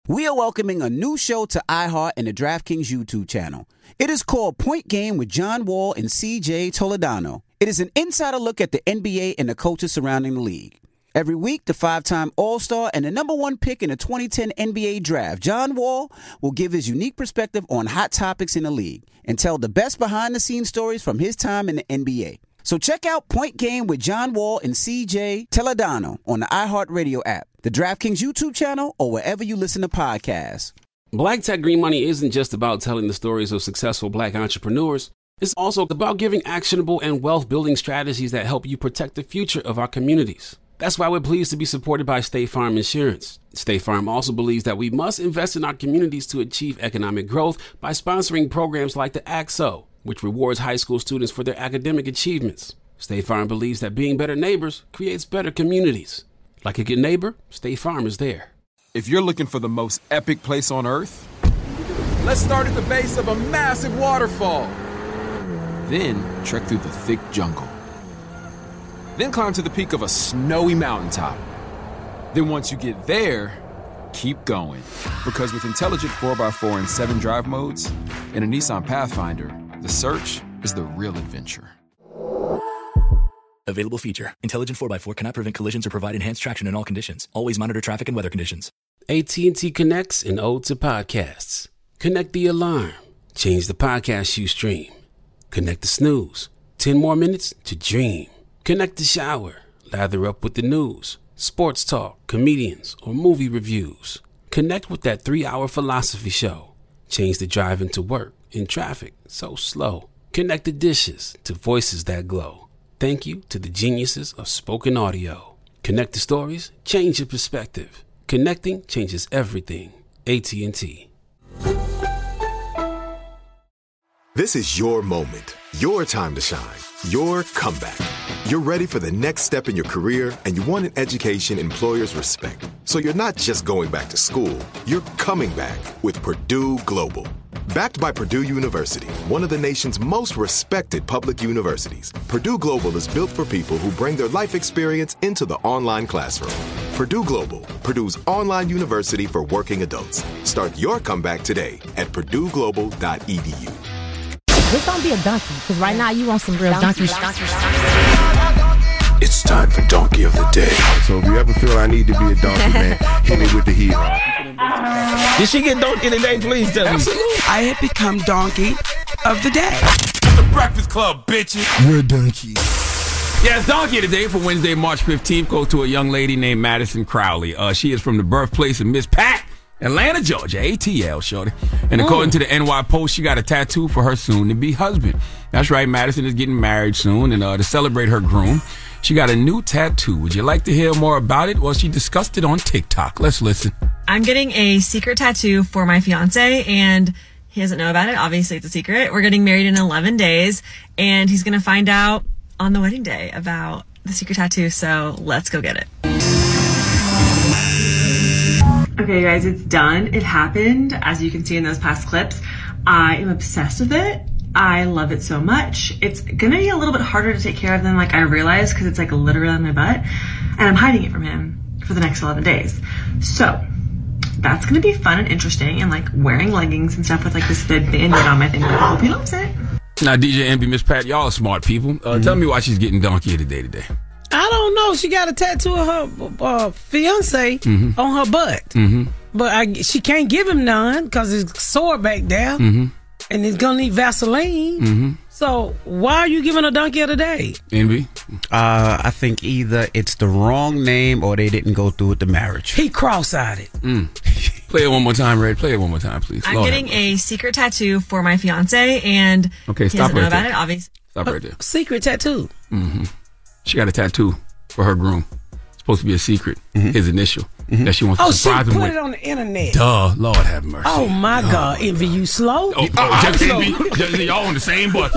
We are welcoming a new show to iHeart and the DraftKings YouTube channel. It is called Point Game with John Wall and CJ Toledano. It is an insider look at the NBA and the coaches surrounding the league. Every week, the 5-time All-Star and the number one pick in the 2010 NBA Draft, John Wall, will give his unique perspective on hot topics in the league and tell the best behind-the-scenes stories from his time in the NBA. So check out Point Game with John Wall and CJ Toledano on the iHeartRadio app, the DraftKings YouTube channel, or wherever you listen to podcasts. Black Tech Green Money isn't just about telling the stories of successful Black entrepreneurs. It's also about giving actionable and wealth-building strategies that help you protect the future of our communities. That's why we're pleased to be supported by State Farm Insurance. State Farm also believes that we must invest in our communities to achieve economic growth by sponsoring programs like the ACT-SO, which rewards high school students for their academic achievements. State Farm believes that being better neighbors creates better communities. Like a good neighbor, State Farm is there. If you're looking for the most epic place on Earth, let's start at the base of a massive waterfall. Then trek through the thick jungle. Then climb to the peak of a snowy mountaintop. Then once you get there, keep going. Because with intelligent 4x4 and 7 drive modes and a Nissan Pathfinder, the search is the real adventure. Available feature. Intelligent 4x4 cannot prevent collisions or provide enhanced traction in all conditions. Always monitor traffic and weather conditions. AT&T connects an ode to podcasts. Connect the alarm. Change the podcast you stream. Connect the snooze. 10 more minutes to dream. Connect the shower. Lather up with the news, sports talk, comedians, or movie reviews. Connect with that 3-hour philosophy show. Change the drive into work in traffic so slow. Connect the dishes to voices that glow. Thank you to the geniuses of spoken audio. Connect the stories, change your perspective. Connecting changes everything. AT&T. This is your moment, your time to shine, your comeback. You're ready for the next step in your career, and you want an education employers respect. So you're not just going back to school, you're coming back with Purdue Global. Backed by Purdue University, one of the nation's most respected public universities, Purdue Global is built for people who bring their life experience into the online classroom. Purdue Global, Purdue's online university for working adults. Start your comeback today at purdueglobal.edu. This don't be a donkey, because right now you want some real donkey. It's time for Donkey of the Day. So if you ever feel I need to be a donkey, man, hit me with the heel. Did she get donkey today? Please tell me. Absolutely. I have become Donkey of the Day. The Breakfast Club, bitches. We're donkeys. Yes, Donkey today for Wednesday, March 15th goes to a young lady named Madison Crowley. She is from the birthplace of Miss Pat, Atlanta, Georgia, ATL, shorty. And according to the NY Post, she got a tattoo for her soon-to-be husband. That's right, Madison is getting married soon, and to celebrate her groom, she got a new tattoo. Would you like to hear more about it? Well, she discussed it on TikTok. Let's listen. I'm getting a secret tattoo for my fiance, and he doesn't know about it. Obviously, it's a secret. We're getting married in 11 days, and he's going to find out on the wedding day about the secret tattoo, so let's go get it. Okay, guys, it's done. It happened. As you can see in those past clips, I am obsessed with it. I love it so much. It's gonna be a little bit harder to take care of than like I realized, because it's like literally on my butt, and I'm hiding it from him for the next 11 days. So that's gonna be fun and interesting, and like wearing leggings and stuff with like this big Band-Aid on my thing. I hope he loves it. Now, DJ Envy, Miss Pat, y'all are smart people. Tell me why she's getting donkey of the day today. I don't know. She got a tattoo of her fiance on her butt. But she can't give him none because it's sore back there. And it's going to need Vaseline. So why are you giving a donkey of the day? Envy? I think either it's the wrong name or they didn't go through with the marriage. He cross-eyed it. Play it one more time, Red. Play it one more time, please. I'm getting a secret tattoo for my fiance, and he doesn't know about it, obviously. Stop right there. Secret tattoo. She got a tattoo for her groom. It's supposed to be a secret. His initial. That she wants to surprise him with. Oh, she put it on the internet. Duh. Lord have mercy. Oh, my God. Envy, you slow? Just Envy. Y'all on the same bus.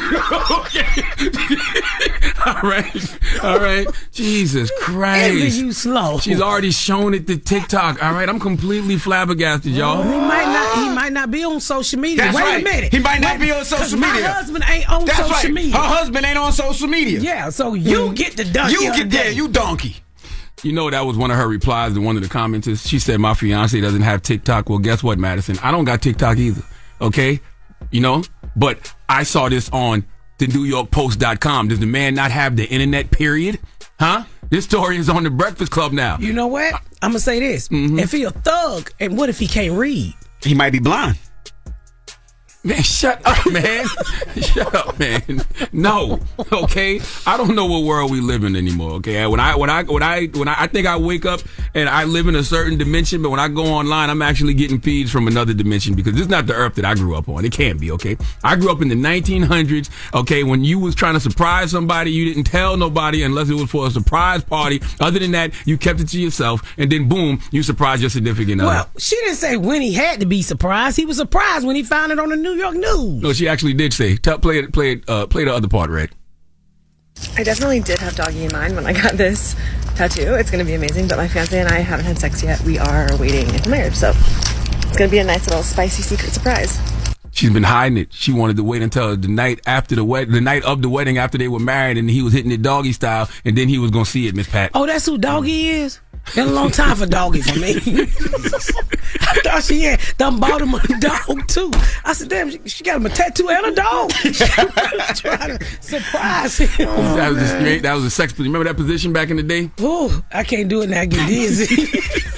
All right. Jesus Christ. Envy, you slow. She's already shown it to TikTok. All right. I'm completely flabbergasted, y'all. He might not be on social media. That's Wait right. a minute. He might not be on social media. My husband ain't on social media. Her husband ain't on social media. Yeah, so you get the donkey. You get there. You donkey. You know, that was one of her replies to one of the commenters. She said, my fiance doesn't have TikTok. Well, guess what, Madison? I don't got TikTok either. Okay? You know? But I saw this on the NewYorkPost.com. Does the man not have the internet, period? Huh? This story is on the Breakfast Club now. You know what? I'm going to say this. If he a thug, and what if he can't read? He might be blind. Man, shut up, man. Shut up, man. No, okay. I don't know what world we live in anymore. Okay, I think I wake up and I live in a certain dimension, but when I go online, I'm actually getting feeds from another dimension because this is not the earth that I grew up on. It can't be. Okay, I grew up in the 1900s. Okay, when you was trying to surprise somebody, you didn't tell nobody unless it was for a surprise party. Other than that, you kept it to yourself, and then boom, you surprised your significant other. Well, she didn't say when he had to be surprised. He was surprised when he found it on the New York News. No, she actually did say. Play the other part, Red. I definitely did have doggy in mind when I got this tattoo. It's going to be amazing, but my fiance and I haven't had sex yet. We are waiting until marriage, so it's going to be a nice little spicy secret surprise. She's been hiding it. She wanted to wait until the night after the night of the wedding, after they were married, and he was hitting it doggy style, and then he was going to see it, Miss Pat. Oh, that's who Doggy is? Been a long time for Doggy for me. I thought she had done bought him a dog too. I said, damn, she got him a tattoo and a dog. She was trying to surprise him. That was a sex position. Remember that position back in the day? Oh, I can't do it now. I get dizzy.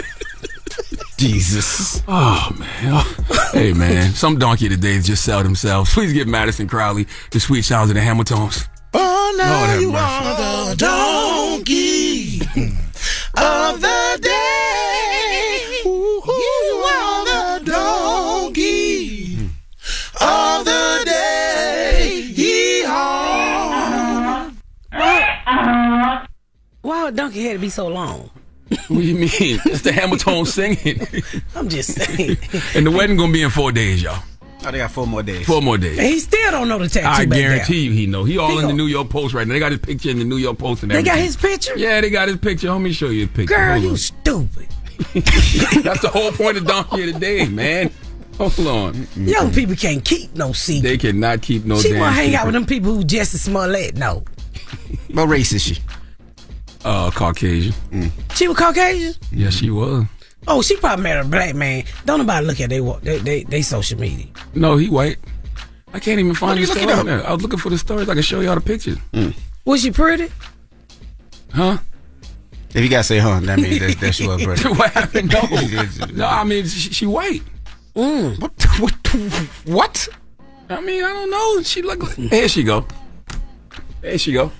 Jesus. Oh, man. Hey, man. Some donkey today just sell themselves. Please give Madison Crowley the sweet sounds of the Hamiltons. Oh, now you are the donkey of the day. You are the donkey of the day. Yeehaw. Why a donkey had to be so long? What do you mean? It's the Hamiltons singing. I'm just saying. And the wedding gonna be in 4 days, y'all. Oh, they got 4 more days. 4 more days. And he still don't know the tattoo. I guarantee you he know. He all in the New York Post right now. They got his picture in the New York Post and everything. They got his picture? Yeah, they got his picture. Let me show you his picture. Girl, you stupid. That's the whole point of Donkey of the Day, man. Hold on. Young people can't keep no secret. They cannot keep no she damn wanna hang secret. out with them people who just as Smollett. No. What race is she? Caucasian. She was Caucasian? Yes, she was. Oh, she probably married a black man. Don't nobody look at they social media. No, he white. I can't even find the What are you story looking on there. I was looking for the stories. I can show y'all the pictures. Was she pretty? Huh? If you gotta say huh, that means that she was pretty. What happened? No, I mean she white. What? I mean, I don't know. She look like... Here she go. There she go.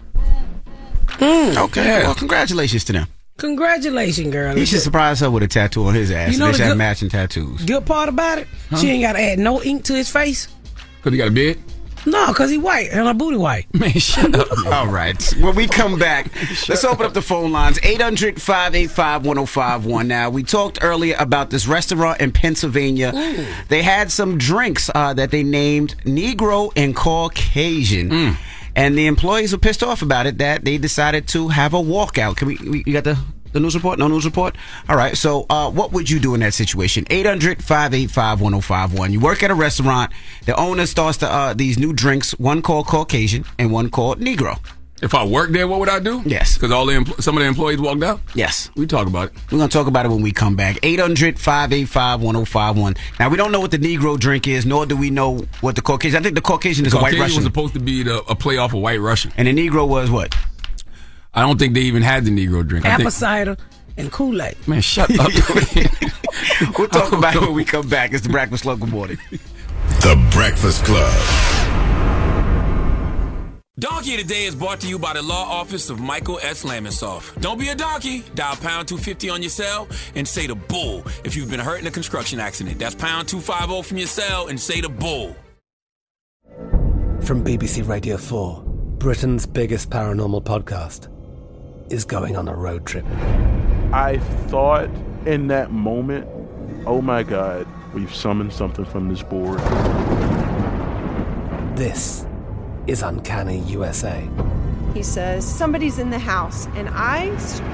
Okay. Yeah. Well, congratulations to them. Congratulations, girl. He should surprise her with a tattoo on his ass. You know They should the have good- matching tattoos. Good part about it, she ain't got to add no ink to his face. Because he got a beard? No, because he white and her booty white. Man, shut up. All right. When we come back, let's open up the phone lines. 800-585-1051. Now, we talked earlier about this restaurant in Pennsylvania. They had some drinks that they named Negro and Caucasian. And the employees were pissed off about it that they decided to have a walkout. Can we got the news report? No news report? All right. So what would you do in that situation? 800-585-1051. You work at a restaurant. The owner starts these new drinks, one called Caucasian and one called Negro. If I worked there, what would I do? Yes. Because some of the employees walked out? Yes. We talk about it. We're going to talk about it when we come back. 800-585-1051. Now, we don't know what the Negro drink is, nor do we know what the Caucasian. I think the Caucasian is a white Caucasian Russian. was supposed to be a play off of White Russian. And the Negro was what? I don't think they even had the Negro drink. Apple cider and Kool-Aid. Man, shut up. We'll talk about it when we come back. It's the Breakfast Club. Good morning. The Breakfast Club. Donkey Today is brought to you by the law office of Michael S. Lamonsoff. Don't be a donkey. Dial pound 250 on your cell and say the bull if you've been hurt in a construction accident. That's pound 250 from your cell and say the bull. From BBC Radio 4, Britain's biggest paranormal podcast is going on a road trip. I thought in that moment, oh my God, we've summoned something from this board. This is Uncanny USA. He says, somebody's in the house, and I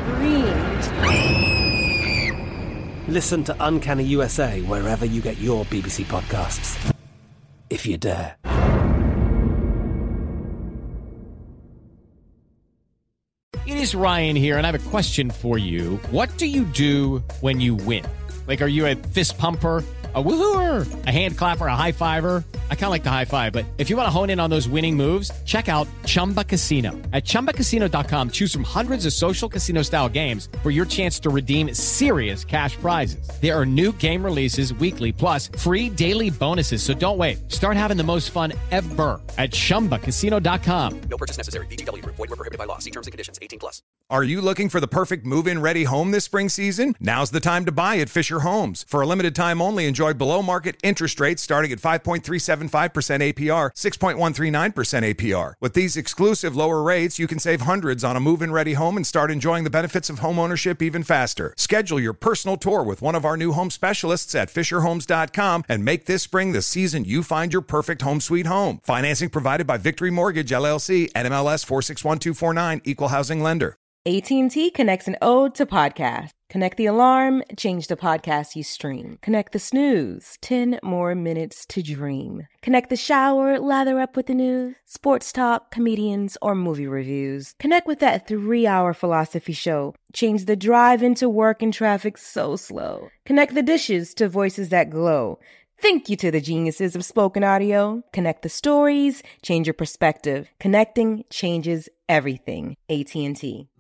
screamed. Listen to Uncanny USA wherever you get your BBC podcasts, if you dare. You It is Ryan here, and I have a question for you. What do you do when you win? Like, are you a fist pumper, a woohooer, a hand clapper, a high fiver? I kind of like the high five, but if you want to hone in on those winning moves, check out Chumba Casino. At ChumbaCasino.com, choose from hundreds of social casino-style games for your chance to redeem serious cash prizes. There are new game releases weekly, plus free daily bonuses. So don't wait. Start having the most fun ever at ChumbaCasino.com. No purchase necessary. VGW. Void where prohibited by law. See terms and conditions. 18+. Are you looking for the perfect move-in ready home this spring season? Now's the time to buy at Fisher Homes. For a limited time only, enjoy below-market interest rates starting at 5.375% APR, 6.139% APR. With these exclusive lower rates, you can save hundreds on a move-in ready home and start enjoying the benefits of home ownership even faster. Schedule your personal tour with one of our new home specialists at FisherHomes.com and make this spring the season you find your perfect home sweet home. Financing provided by Victory Mortgage, LLC, NMLS 461249, Equal Housing Lender. AT&T connects an ode to podcast. Connect the alarm, change the podcast you stream. Connect the snooze, 10 more minutes to dream. Connect the shower, lather up with the news, sports talk, comedians, or movie reviews. Connect with that 3-hour philosophy show. Change the drive into work and traffic so slow. Connect the dishes to voices that glow. Thank you to the geniuses of spoken audio. Connect the stories, change your perspective. Connecting changes everything. AT&T.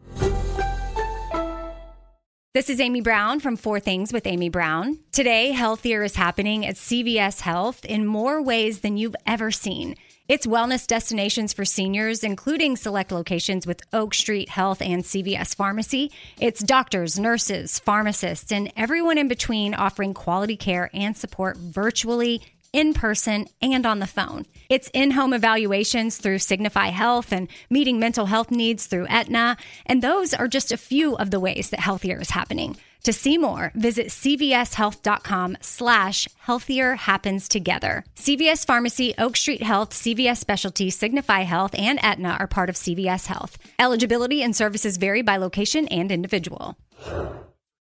This is Amy Brown from 4 Things with Amy Brown. Today, Healthier is happening at CVS Health in more ways than you've ever seen. It's wellness destinations for seniors, including select locations with Oak Street Health and CVS Pharmacy. It's doctors, nurses, pharmacists, and everyone in between offering quality care and support virtually, in person, and on the phone. It's in-home evaluations through Signify Health and meeting mental health needs through Aetna. And those are just a few of the ways that Healthier is happening. To see more, visit cvshealth.com/healthier happens together. CVS Pharmacy, Oak Street Health, CVS Specialty, Signify Health, and Aetna are part of CVS Health. Eligibility and services vary by location and individual.